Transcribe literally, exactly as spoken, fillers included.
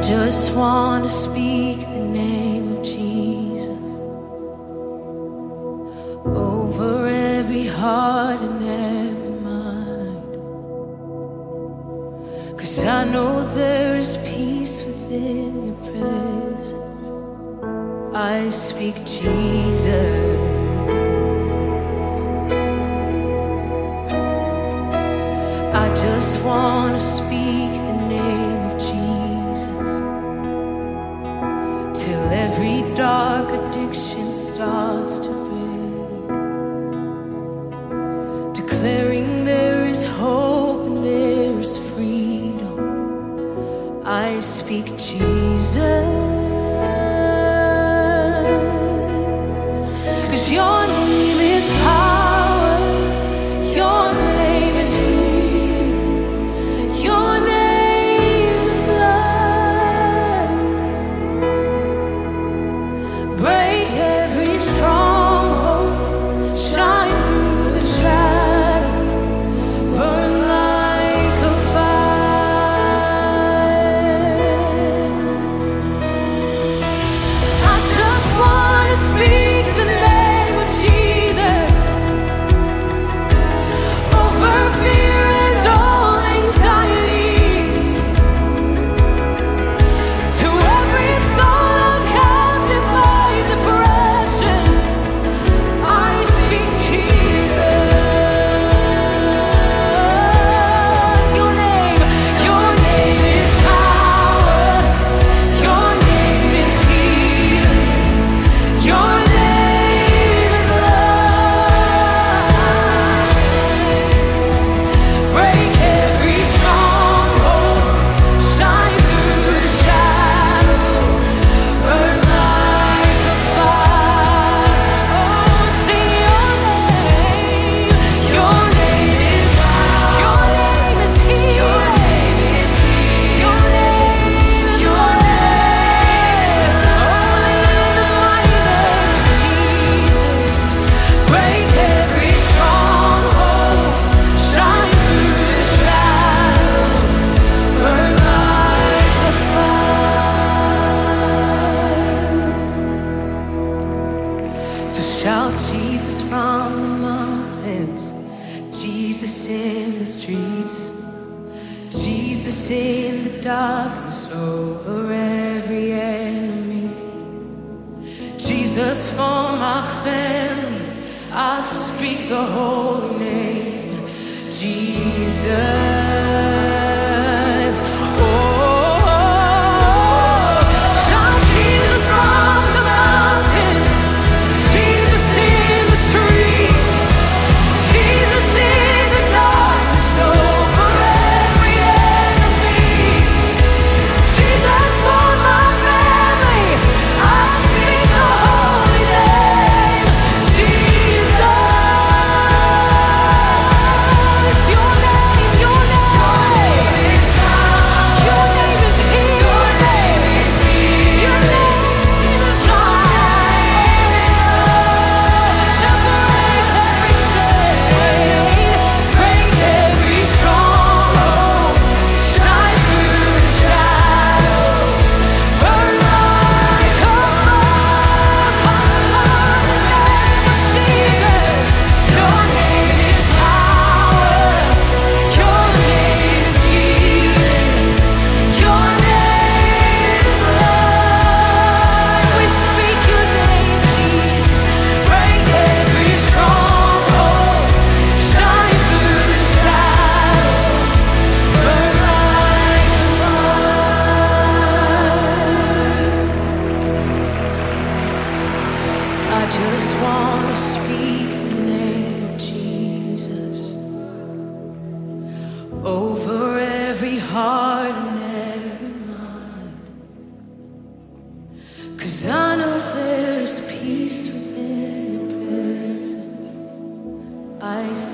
just want to speak the name of Jesus over every heart and every mind. 'Cause I know there is peace within your presence. I speak Jesus. I just want to speak the name of Jesus till every dark addiction starts to break, declaring there is hope and there is freedom. I speak Jesus, 'cause your name is power, your name is healing, your name is love. Break every stronghold, shine through the shadows, burn like a fire. I just want to speak the name of Jesus over fear and all anxiety, to every soul captive by depression. I speak Jesus. Your name, your name is power, your name is healing, your name is love. Break every stronghold, shine through the shadows, burn like a fire. Oh, sing your name. Your name is power, your name is healing, your name is healing, your name is your name. Only in the mighty name of Jesus. Break every stronghold, shine through the shadows, burn like a fire. So shout Jesus from the mountains, Jesus in the streets, Jesus in the darkness over every enemy, Jesus for my family. I speak the holy name, Jesus. Oh, shout Jesus from the mountains, Jesus in the streets, Jesus in the darkness over every enemy, Jesus for my family. I speak the holy name, Jesus. Your name, your name is power, your name is healing, your name is healing, your name is life. To break every chain, break every stronghold, shine through the shadows, burn like a fire. Call upon the name of Jesus. Your name is power, your name is healing, your name is love. We speak your name, Jesus. Break every stronghold, shine through the shadows, burn like a fire. I just want to speak the name of Jesus over every heart and every mind. 'Cause I know there is peace within your presence. I